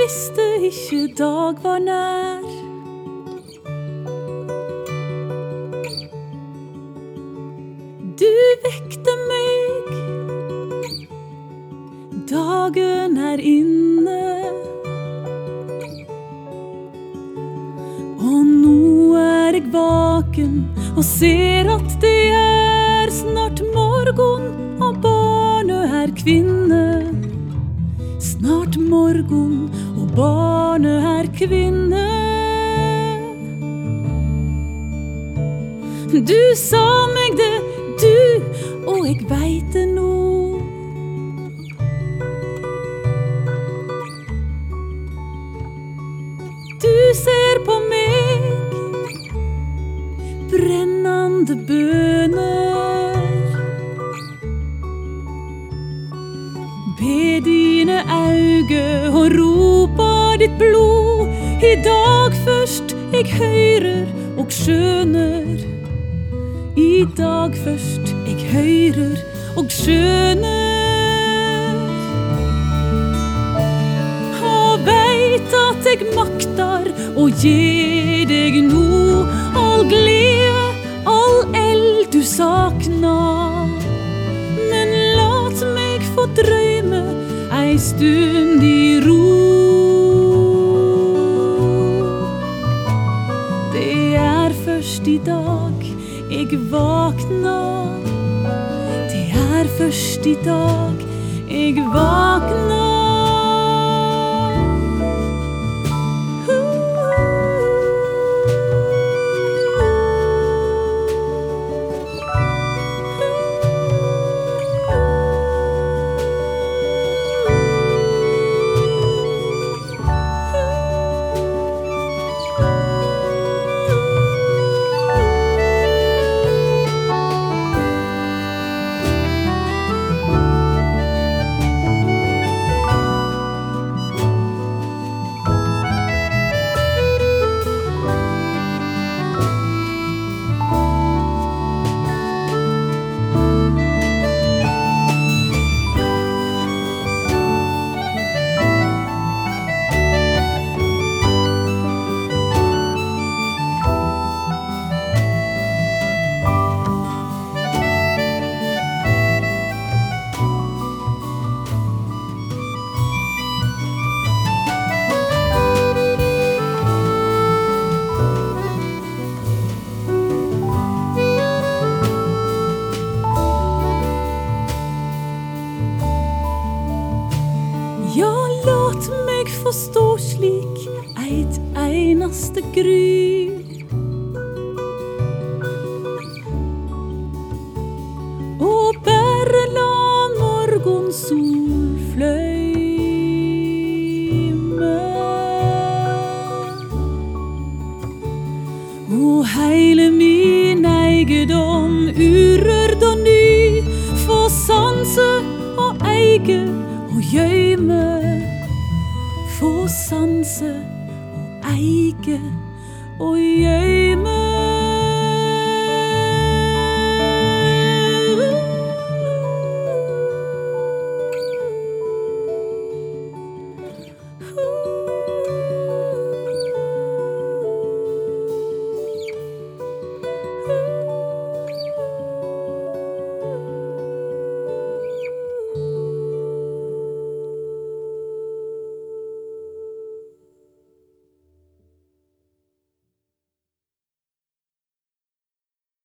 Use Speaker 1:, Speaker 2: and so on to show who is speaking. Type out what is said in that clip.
Speaker 1: visste ikke dag var nær. Du vekte meg, dagen er inne, og nå er jeg vaken og ser at det er snart morgen, og barnet er kvinne. Snart morgen, og barnet er kvinne. Du sa meg det, du, og jeg vet det nå. Du ser på meg, brennende bøner. Be dine auge og ropa ditt blod. I dag først jeg høyrer og skjønner. I dag først jeg høyrer og skjønner. Og veit at jeg maktar å gi deg nå all glede, all eld du saknar. Men lat meg få drøyme ei stund i ro. Det er først i dag jeg vakna. Det er først i dag jeg vakna. Ja, låt meg forstå slik eit einaste gry. Og bare la morgonsol fløyme. Og heile min eigedom urørd og ny, få sanse og eige og gjøyme. Få sanse og eige og gjøyme.